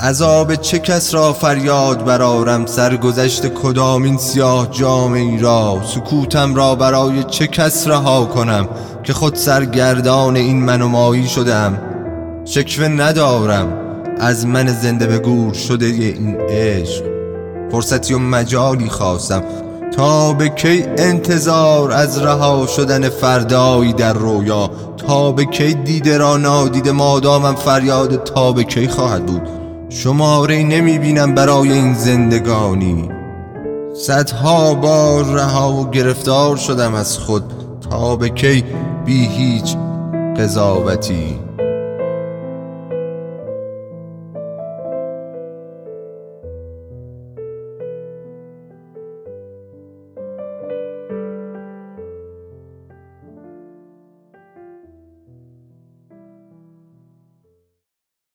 عذاب چه کس را فریاد برارم، سرگذشت کدامین سیاه جامعی را. سکوتم را برای چه کس رها کنم، که خود سرگردان این من و مایی شدم. شکوه ندارم از من زنده به گور شده این عشق، فرصتی و مجالی خواستم. تا به کی انتظار از رها شدن فردایی در رویا؟ تا به کی دیده را نادیده مادامم فریاد تا به کی خواهد بود؟ شماره نمی بینم برای این زندگانی. صدها بار رها و گرفتار شدم از خود. تا به کی بی هیچ قضاوتی؟